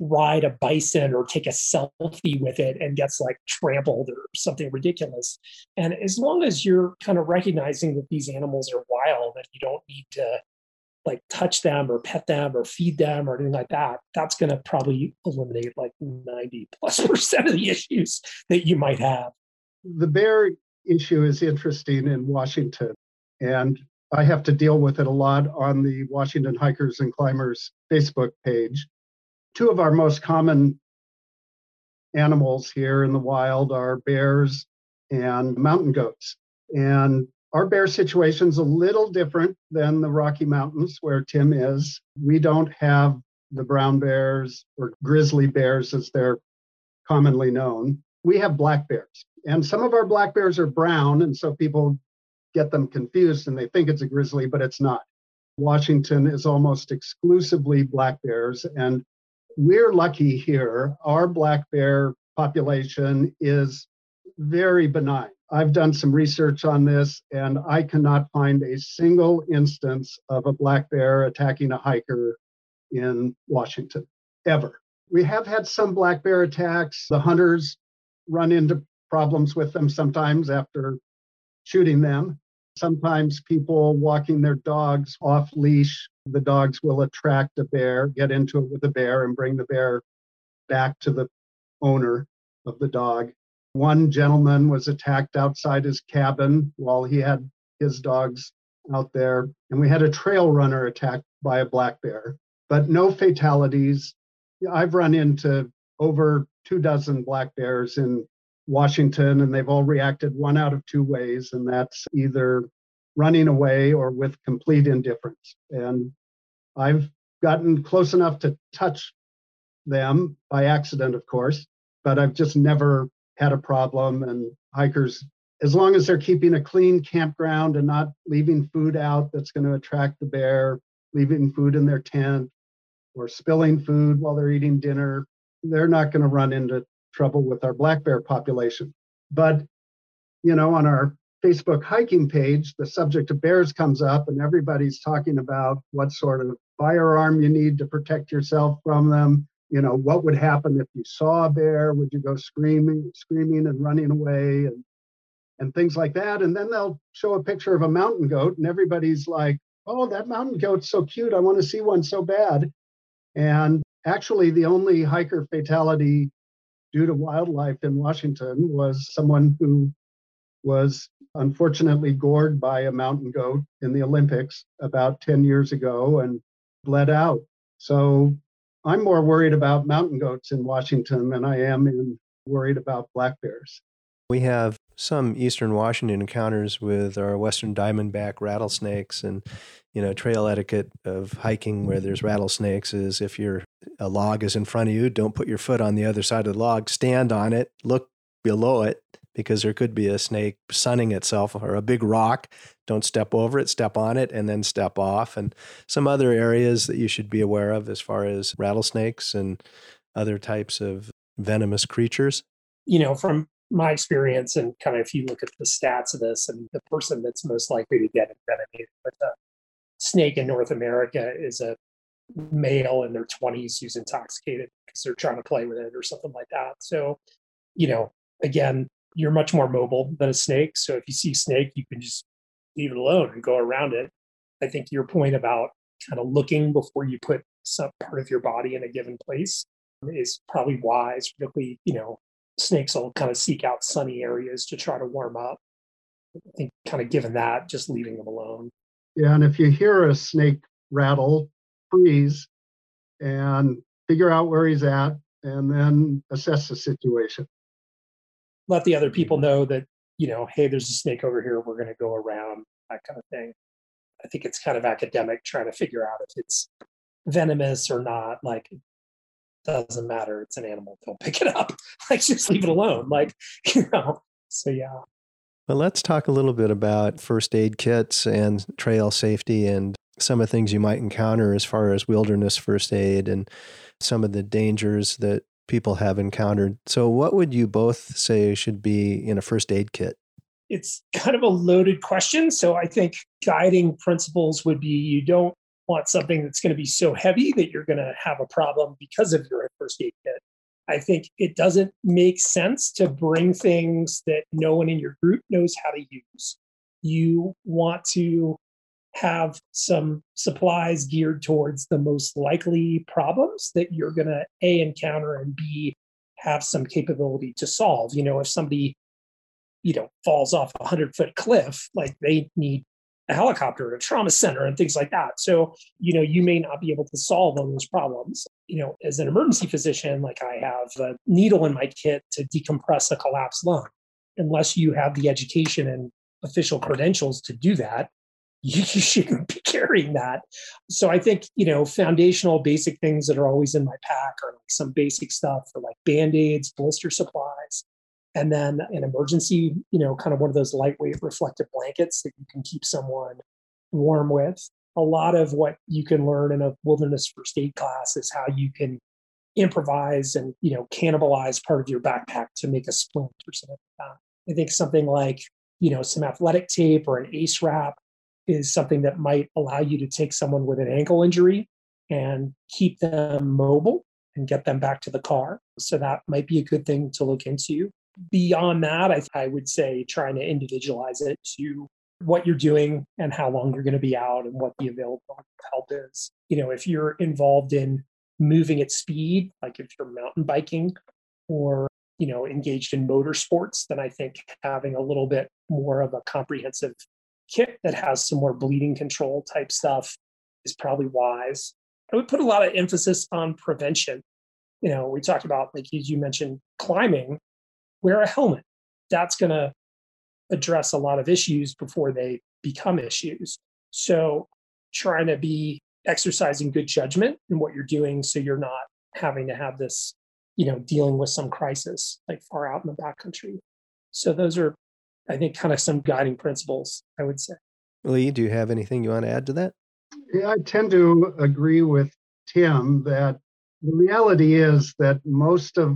ride a bison or take a selfie with it and gets like trampled or something ridiculous. And as long as you're kind of recognizing that these animals are wild and you don't need to like touch them or pet them or feed them or anything like that, that's going to probably eliminate like ninety plus percent of the issues that you might have. The bear issue is interesting in Washington, and I have to deal with it a lot on the Washington Hikers and Climbers Facebook page. Two of our most common animals here in the wild are bears and mountain goats. And our bear situation's a little different than the Rocky Mountains where Tim is. We don't have the brown bears or grizzly bears as they're commonly known. We have black bears. And some of our black bears are brown, and so people get them confused and they think it's a grizzly, but it's not. Washington is almost exclusively black bears, and we're lucky here. Our black bear population is very benign. I've done some research on this, and I cannot find a single instance of a black bear attacking a hiker in Washington, ever. We have had some black bear attacks. The hunters run into problems with them sometimes after shooting them. Sometimes people walking their dogs off leash, the dogs will attract a bear, get into it with a bear, and bring the bear back to the owner of the dog. One gentleman was attacked outside his cabin while he had his dogs out there, and we had a trail runner attacked by a black bear, but no fatalities. I've run into over two dozen black bears in Washington, and they've all reacted one out of two ways, and that's either running away or with complete indifference. And I've gotten close enough to touch them by accident, of course, but I've just never had a problem. And hikers, as long as they're keeping a clean campground and not leaving food out that's going to attract the bear, leaving food in their tent or spilling food while they're eating dinner, they're not going to run into trouble with our black bear population. But, you know, on our Facebook hiking page, the subject of bears comes up and everybody's talking about what sort of firearm you need to protect yourself from them. You know, what would happen if you saw a bear? Would you go screaming, screaming and running away and, and things like that? And then they'll show a picture of a mountain goat and everybody's like, oh, that mountain goat's so cute. I want to see one so bad. And actually, the only hiker fatality due to wildlife in Washington was someone who was unfortunately gored by a mountain goat in the Olympics about ten years ago and bled out. So I'm more worried about mountain goats in Washington than I am in worried about black bears. We have some eastern Washington encounters with our western diamondback rattlesnakes, and, you know, trail etiquette of hiking where there's rattlesnakes is if you're a log is in front of you, don't put your foot on the other side of the log, stand on it, look below it, because there could be a snake sunning itself or a big rock. Don't step over it, step on it, and then step off. And some other areas that you should be aware of as far as rattlesnakes and other types of venomous creatures. You know, from my experience, and kind of if you look at the stats of this, and the person that's most likely to get envenomated with a snake in North America is a male in their twenties who's intoxicated because they're trying to play with it or something like that. So, you know, again, you're much more mobile than a snake. So if you see a snake, you can just leave it alone and go around it. I think your point about kind of looking before you put some part of your body in a given place is probably wise. Particularly, you know, snakes will kind of seek out sunny areas to try to warm up. I think kind of given that, just leaving them alone. Yeah, and if you hear a snake rattle, freeze and figure out where he's at and then assess the situation. Let the other people know that, you know, hey, there's a snake over here, we're going to go around, that kind of thing. I think it's kind of academic trying to figure out if it's venomous or not. Like, it doesn't matter. It's an animal. Don't pick it up. Like, just leave it alone. Like, you know, so yeah. Well, let's talk a little bit about first aid kits and trail safety and some of the things you might encounter as far as wilderness first aid and some of the dangers that people have encountered. So what would you both say should be in a first aid kit? It's kind of a loaded question. So I think guiding principles would be you don't want something that's going to be so heavy that you're going to have a problem because of your first aid kit. I think it doesn't make sense to bring things that no one in your group knows how to use. You want to have some supplies geared towards the most likely problems that you're going to A, encounter, and B, have some capability to solve. You know, if somebody, you know, falls off a hundred foot cliff, like they need a helicopter, a trauma center, and things like that. So, you know, you may not be able to solve all those problems. You know, as an emergency physician, like I have a needle in my kit to decompress a collapsed lung. Unless you have the education and official credentials to do that, you, you shouldn't be carrying that. So I think, you know, foundational basic things that are always in my pack are like some basic stuff for like Band-Aids, blister supplies, and then an emergency, you know, kind of one of those lightweight reflective blankets that you can keep someone warm with. A lot of what you can learn in a wilderness first aid class is how you can improvise and, you know, cannibalize part of your backpack to make a splint or something like that. I think something like, you know, some athletic tape or an ACE wrap is something that might allow you to take someone with an ankle injury and keep them mobile and get them back to the car. So that might be a good thing to look into. Beyond that, I, I would say trying to individualize it to what you're doing and how long you're going to be out and what the available help is. You know, if you're involved in moving at speed, like if you're mountain biking or, you know, engaged in motorsports, then I think having a little bit more of a comprehensive kit that has some more bleeding control type stuff is probably wise. I would put a lot of emphasis on prevention. You know, we talked about, like as you mentioned, climbing. Wear a helmet. That's going to address a lot of issues before they become issues. So trying to be exercising good judgment in what you're doing so you're not having to have this, you know, dealing with some crisis like far out in the backcountry. So those are, I think, kind of some guiding principles, I would say. Lee, do you have anything you want to add to that? Yeah, I tend to agree with Tim that the reality is that most of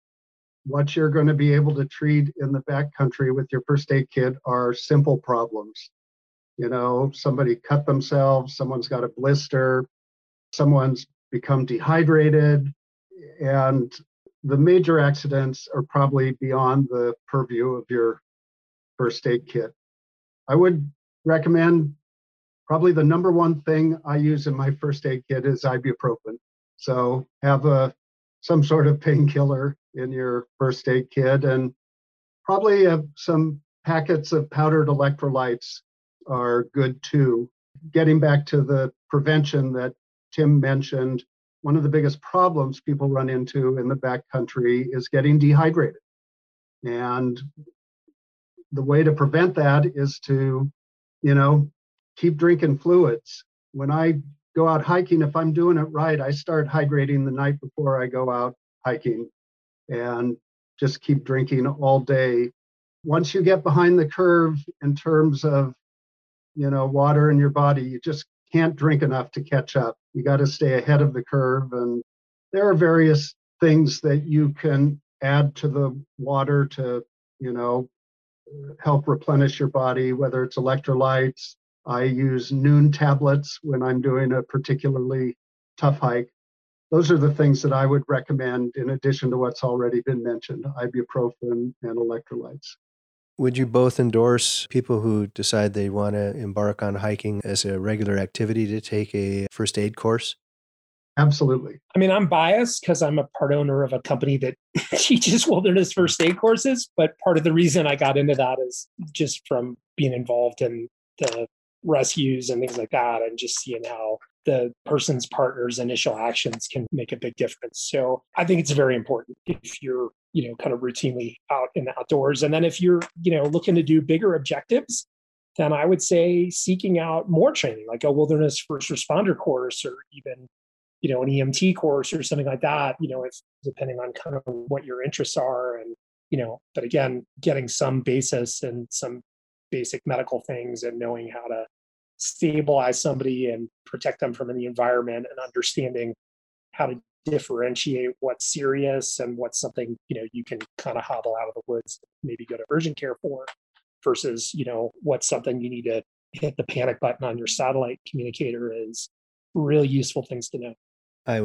what you're going to be able to treat in the backcountry with your first aid kit are simple problems. You know, somebody cut themselves, someone's got a blister, someone's become dehydrated, and the major accidents are probably beyond the purview of your first aid kit. I would recommend probably the number one thing I use in my first aid kit is ibuprofen. So have a some sort of painkiller in your first aid kit, and probably uh, some packets of powdered electrolytes are good too. Getting back to the prevention that Tim mentioned, one of the biggest problems people run into in the backcountry is getting dehydrated. And the way to prevent that is to, you know, keep drinking fluids. When I go out hiking, if I'm doing it right, I start hydrating the night before I go out hiking and just keep drinking all day. Once you get behind the curve in terms of, you know, water in your body, you just can't drink enough to catch up. You got to stay ahead of the curve. And there are various things that you can add to the water to, you know, help replenish your body, whether it's electrolytes. I use Noon tablets when I'm doing a particularly tough hike. Those are the things that I would recommend in addition to what's already been mentioned, ibuprofen and electrolytes. Would you both endorse people who decide they want to embark on hiking as a regular activity to take a first aid course? Absolutely. I mean, I'm biased because I'm a part owner of a company that teaches wilderness first aid courses. But part of the reason I got into that is just from being involved in the rescues and things like that, and just seeing how the person's partner's initial actions can make a big difference. So I think it's very important if you're, you know, kind of routinely out in the outdoors. And then if you're, you know, looking to do bigger objectives, then I would say seeking out more training, like a wilderness first responder course, or even, you know, an E M T course or something like that, you know, if depending on kind of what your interests are. And, you know, but again, getting some basis and some basic medical things and knowing how to stabilize somebody and protect them from the environment, and understanding how to differentiate what's serious and what's something, you know, you can kind of hobble out of the woods, maybe go to urgent care for, versus, you know, what's something you need to hit the panic button on your satellite communicator is really useful things to know. I was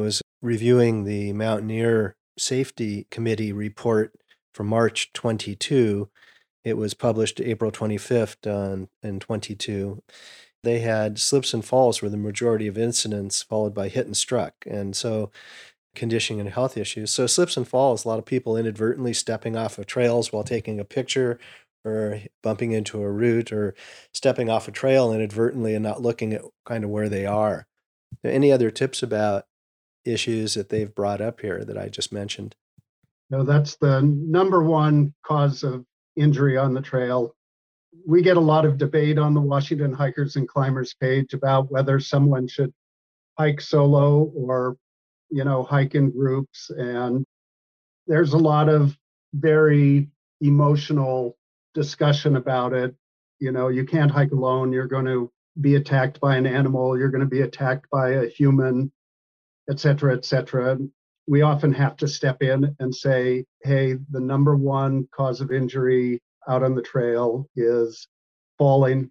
reviewing the Mountaineer Safety Committee report from March twenty-two. It was published April twenty-fifth on, in twenty-two. They had slips and falls were the majority of incidents, followed by hit and struck. And so conditioning and health issues. So slips and falls, a lot of people inadvertently stepping off of trails while taking a picture, or bumping into a root, or stepping off a trail inadvertently and not looking at kind of where they are. Any other tips about issues that they've brought up here that I just mentioned? No, that's the number one cause of injury on the trail. We get a lot of debate on the Washington Hikers and Climbers page about whether someone should hike solo or, you know, hike in groups. And there's a lot of very emotional discussion about it. You know, you can't hike alone. You're going to be attacked by an animal. You're going to be attacked by a human, et cetera, et cetera. We often have to step in and say, hey, the number one cause of injury out on the trail is falling,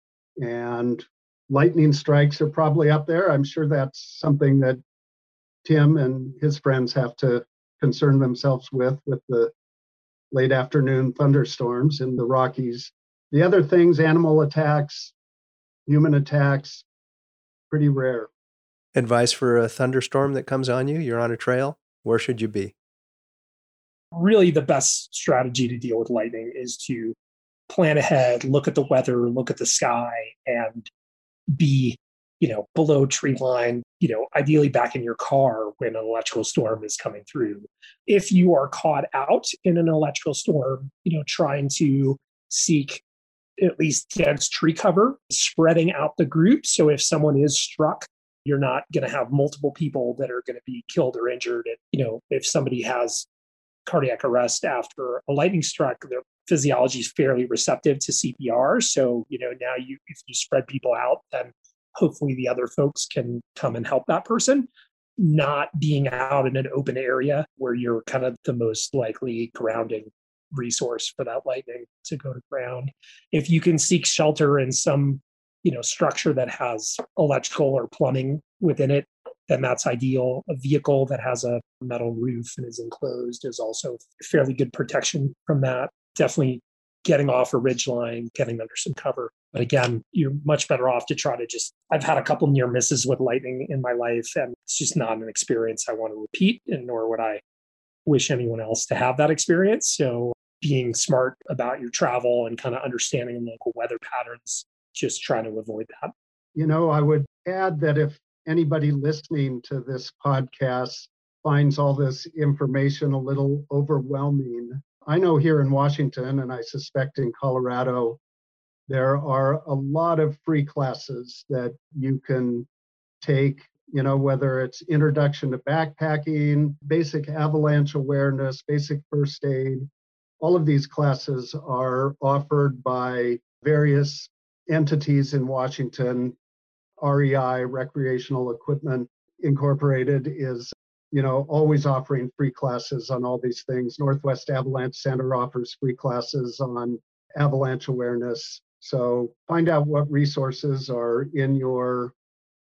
and lightning strikes are probably up there. I'm sure that's something that Tim and his friends have to concern themselves with, with the late afternoon thunderstorms in the Rockies. The other things, animal attacks, human attacks, pretty rare. Advice for a thunderstorm that comes on you? You're on a trail. Where should you be? Really, the best strategy to deal with lightning is to plan ahead, look at the weather, look at the sky, and be, you know, below tree line, you know, ideally back in your car when an electrical storm is coming through. If you are caught out in an electrical storm, you know, trying to seek at least dense tree cover, spreading out the group. So if someone is struck, you're not going to have multiple people that are going to be killed or injured. And, you know, if somebody has cardiac arrest after a lightning struck, their physiology is fairly receptive to C P R. So, you know, now you, if you spread people out, then hopefully the other folks can come and help that person. Not being out in an open area where you're kind of the most likely grounding resource for that lightning to go to ground. If you can seek shelter in some, you know, structure that has electrical or plumbing within it, then that's ideal. A vehicle that has a metal roof and is enclosed is also fairly good protection from that. Definitely getting off a ridge line, getting under some cover. But again, you're much better off to try to just, I've had a couple near misses with lightning in my life, and it's just not an experience I want to repeat, and nor would I wish anyone else to have that experience. So being smart about your travel and kind of understanding local weather patterns, just trying to avoid that. You know, I would add that if anybody listening to this podcast finds all this information a little overwhelming, I know here in Washington, and I suspect in Colorado, there are a lot of free classes that you can take, you know, whether it's introduction to backpacking, basic avalanche awareness, basic first aid. All of these classes are offered by various entities in Washington. R E I, Recreational Equipment Incorporated, is, you know, always offering free classes on all these things. Northwest Avalanche Center offers free classes on avalanche awareness. So find out what resources are in your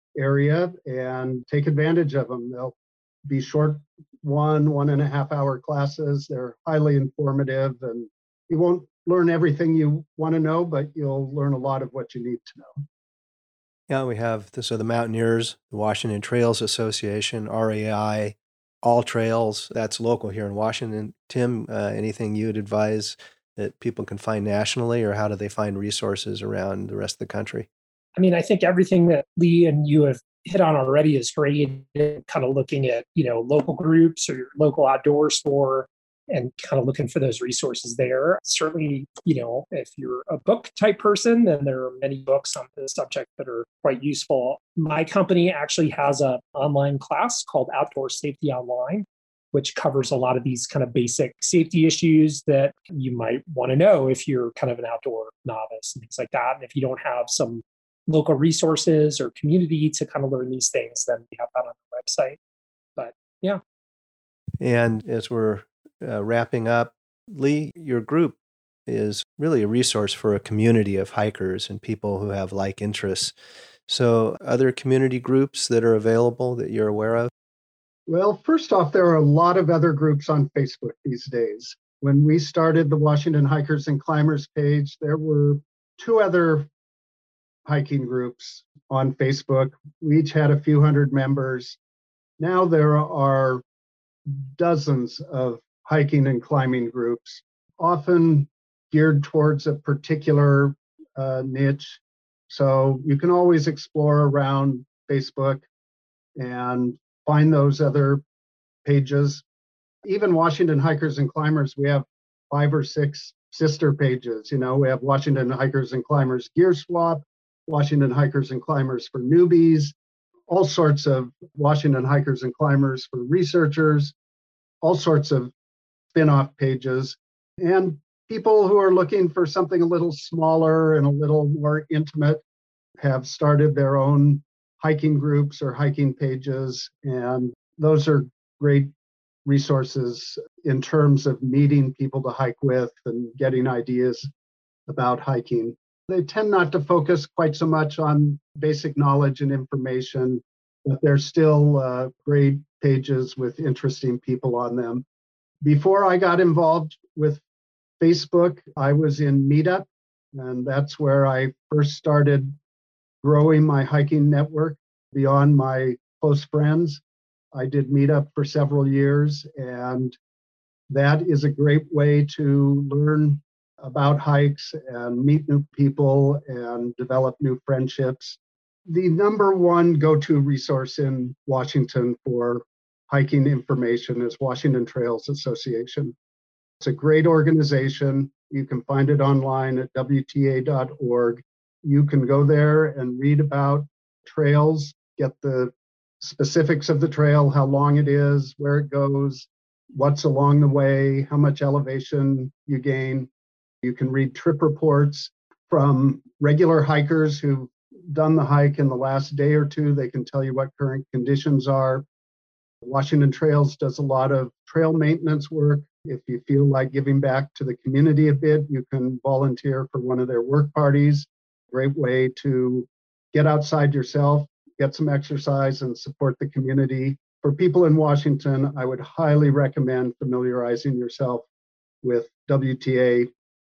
area and take advantage of them. They'll be short one, one and a half hour classes. They're highly informative, and you won't learn everything you want to know, but you'll learn a lot of what you need to know. Yeah, we have the, so the Mountaineers, the Washington Trails Association, R A I, All Trails, that's local here in Washington. Tim, uh, anything you'd advise that people can find nationally, or how do they find resources around the rest of the country? I mean, I think everything that Lee and you have hit on already is great. Kind of looking at, you know, local groups or your local outdoor store and kind of looking for those resources there. Certainly, you know, if you're a book type person, then there are many books on the subject that are quite useful. My company actually has an online class called Outdoor Safety Online, which covers a lot of these kind of basic safety issues that you might want to know if you're kind of an outdoor novice and things like that. And if you don't have some local resources or community to kind of learn these things, then we have that on the website. But yeah. And as we're uh, wrapping up, Lee, your group is really a resource for a community of hikers and people who have like interests. So other community groups that are available that you're aware of? Well, first off, there are a lot of other groups on Facebook these days. When we started the Washington Hikers and Climbers page, there were two other hiking groups on Facebook. We each had a few hundred members. Now there are dozens of hiking and climbing groups, often geared towards a particular uh, niche. So you can always explore around Facebook and find those other pages. Even Washington Hikers and Climbers, we have five or six sister pages. You know, we have Washington Hikers and Climbers Gear Swap, Washington Hikers and Climbers for newbies, all sorts of Washington Hikers and Climbers for researchers, all sorts of spin-off pages, and people who are looking for something a little smaller and a little more intimate have started their own hiking groups or hiking pages, and those are great resources in terms of meeting people to hike with and getting ideas about hiking. They tend not to focus quite so much on basic knowledge and information, but they're still uh, great pages with interesting people on them. Before I got involved with Facebook, I was in Meetup, and that's where I first started growing my hiking network beyond my close friends. I did Meetup for several years, and that is a great way to learn about hikes and meet new people and develop new friendships. The number one go-to resource in Washington for hiking information is Washington Trails Association. It's a great organization. You can find it online at W T A dot org. You can go there and read about trails, get the specifics of the trail, how long it is, where it goes, what's along the way, how much elevation you gain. You can read trip reports from regular hikers who've done the hike in the last day or two. They can tell you what current conditions are. Washington Trails does a lot of trail maintenance work. If you feel like giving back to the community a bit, you can volunteer for one of their work parties. Great way to get outside yourself, get some exercise, and support the community. For people in Washington, I would highly recommend familiarizing yourself with W T A,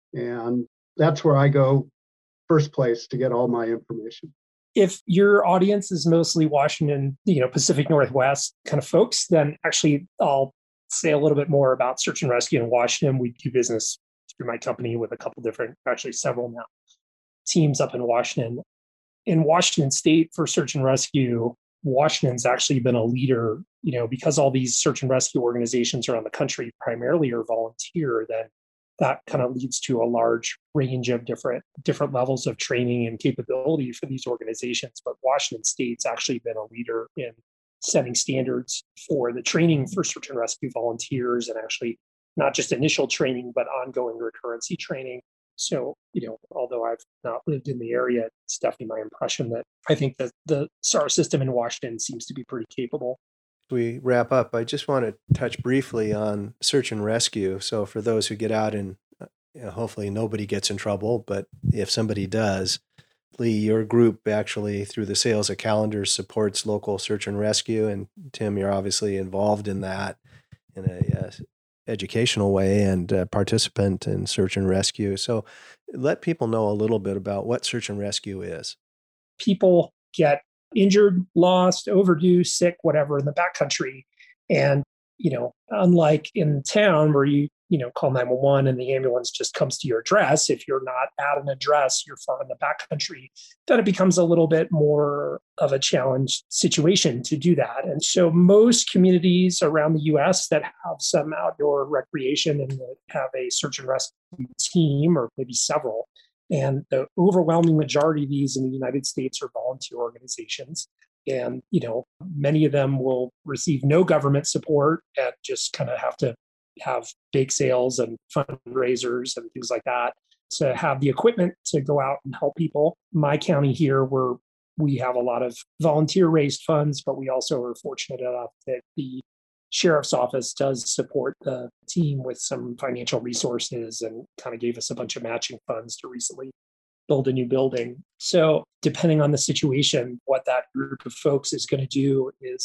and that's where I go first place to get all my information. If your audience is mostly Washington, you know, Pacific Northwest kind of folks, then actually I'll say a little bit more about search and rescue in Washington. We do business through my company with a couple different, actually several now, teams up in Washington. In Washington State for search and rescue, Washington's actually been a leader, you know, because all these search and rescue organizations around the country primarily are volunteer, then that kind of leads to a large range of different different levels of training and capability for these organizations. But Washington State's actually been a leader in setting standards for the training for search and rescue volunteers, and actually not just initial training, but ongoing recurrency training. So, you know, although I've not lived in the area, it's definitely my impression that I think that the S A R system in Washington seems to be pretty capable. We wrap up, I just want to touch briefly on search and rescue. So for those who get out and you know, hopefully nobody gets in trouble, but if somebody does, Lee, your group actually through the sales of calendars supports local search and rescue. And Tim, you're obviously involved in that in a uh, educational way and a participant in search and rescue. So let people know a little bit about what search and rescue is. People get injured, lost, overdue, sick, whatever in the backcountry. And, you know, unlike in town where you, you know, call nine one one and the ambulance just comes to your address, if you're not at an address, you're far in the backcountry, then it becomes a little bit more of a challenge situation to do that. And so most communities around the U S that have some outdoor recreation and that have a search and rescue team, or maybe several, and the overwhelming majority of these in the United States are volunteer organizations. And, you know, many of them will receive no government support and just kind of have to have bake sales and fundraisers and things like that to have the equipment to go out and help people. My county here, where we have a lot of volunteer raised funds, but we also are fortunate enough that the sheriff's office does support the team with some financial resources and kind of gave us a bunch of matching funds to recently build a new building. So depending on the situation, what that group of folks is going to do is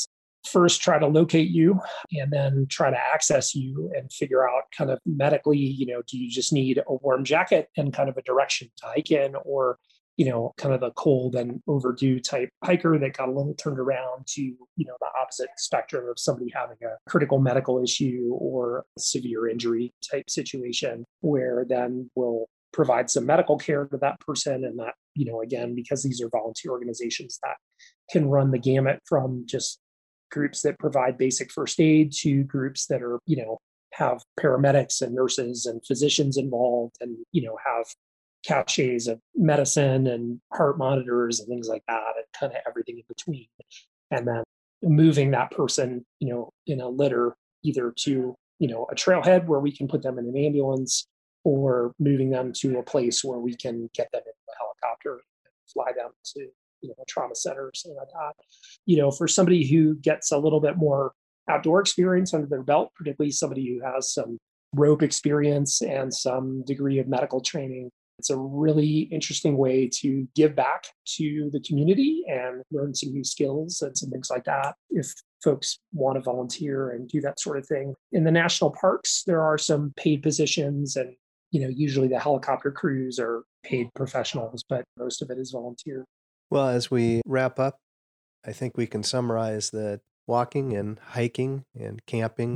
first try to locate you and then try to access you and figure out kind of medically, you know, do you just need a warm jacket and kind of a direction to hike in, or, you know, kind of the cold and overdue type hiker that got a little turned around to, you know, the opposite spectrum of somebody having a critical medical issue or a severe injury type situation, where then we'll provide some medical care to that person. And that, you know, again, because these are volunteer organizations that can run the gamut from just groups that provide basic first aid to groups that are, you know, have paramedics and nurses and physicians involved, and, you know, have caches of medicine and heart monitors and things like that, and kind of everything in between. And then moving that person, you know, in a litter, either to, you know, a trailhead where we can put them in an ambulance, or moving them to a place where we can get them into a helicopter and fly them to, you know, a trauma center or something like that. You know, for somebody who gets a little bit more outdoor experience under their belt, particularly somebody who has some rope experience and some degree of medical training, it's a really interesting way to give back to the community and learn some new skills and some things like that, if folks want to volunteer and do that sort of thing. In the national parks, there are some paid positions, and, you know, usually the helicopter crews are paid professionals, but most of it is volunteer. Well, as we wrap up, I think we can summarize that walking and hiking and camping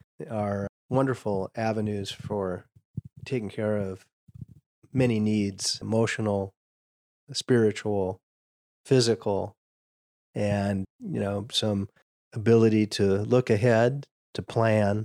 are wonderful avenues for taking care of many needs: emotional, spiritual, physical, and, you know, some ability to look ahead, to plan,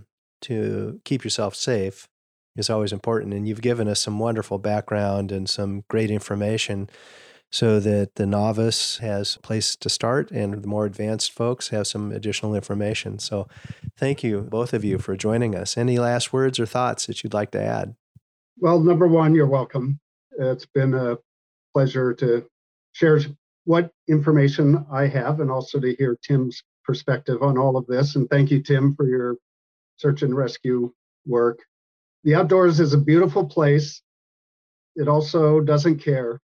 to keep yourself safe is always important. And you've given us some wonderful background and some great information so that the novice has a place to start and the more advanced folks have some additional information. So thank you, both of you, for joining us. Any last words or thoughts that you'd like to add? Well, number one, you're welcome. It's been a pleasure to share what information I have and also to hear Tim's perspective on all of this. And thank you, Tim, for your search and rescue work. The outdoors is a beautiful place. It also doesn't care.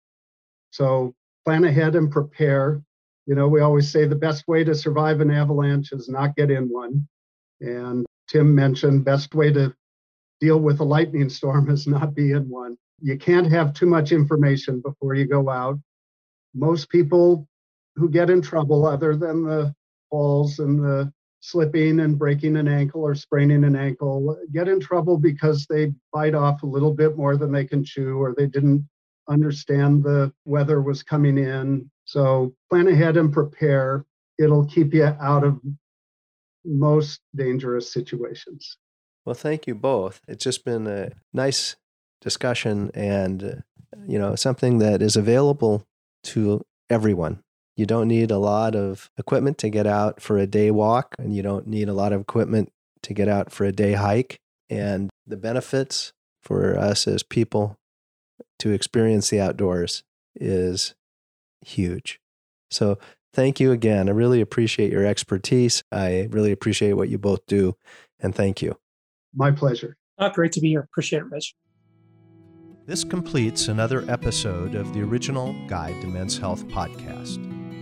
So plan ahead and prepare. You know, we always say the best way to survive an avalanche is not get in one. And Tim mentioned best way to deal with a lightning storm is not be in one. You can't have too much information before you go out. Most people who get in trouble, other than the falls and the slipping and breaking an ankle or spraining an ankle, get in trouble because they bite off a little bit more than they can chew, or they didn't understand the weather was coming in. So plan ahead and prepare. It'll keep you out of most dangerous situations. Well, thank you both. It's just been a nice discussion and, uh, you know, something that is available to everyone. You don't need a lot of equipment to get out for a day walk, and you don't need a lot of equipment to get out for a day hike. And the benefits for us as people to experience the outdoors is huge. So thank you again. I really appreciate your expertise. I really appreciate what you both do. And thank you. My pleasure. Oh, great to be here. Appreciate it, Rich. This completes another episode of the original Guide to Men's Health podcast.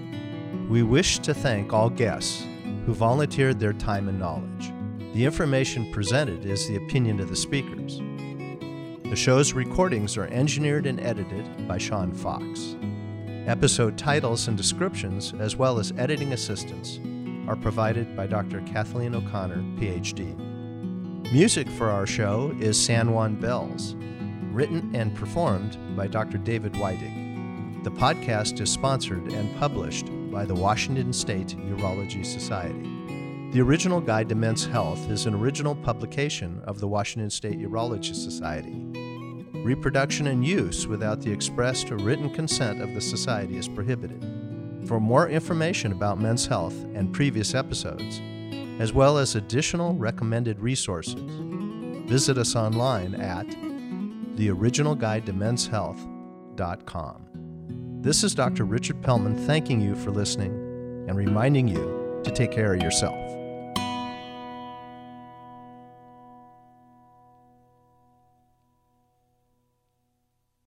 We wish to thank all guests who volunteered their time and knowledge. The information presented is the opinion of the speakers. The show's recordings are engineered and edited by Sean Fox. Episode titles and descriptions, as well as editing assistance, are provided by Doctor Kathleen O'Connor, P H D. Music for our show is San Juan Bells, written and performed by Doctor David Weidig. The podcast is sponsored and published by the Washington State Urology Society. The original Guide to Men's Health is an original publication of the Washington State Urology Society. Reproduction and use without the expressed or written consent of the Society is prohibited. For more information about men's health and previous episodes, as well as additional recommended resources, visit us online at the original guide to men's health dot com. This is Doctor Richard Pellman thanking you for listening and reminding you to take care of yourself.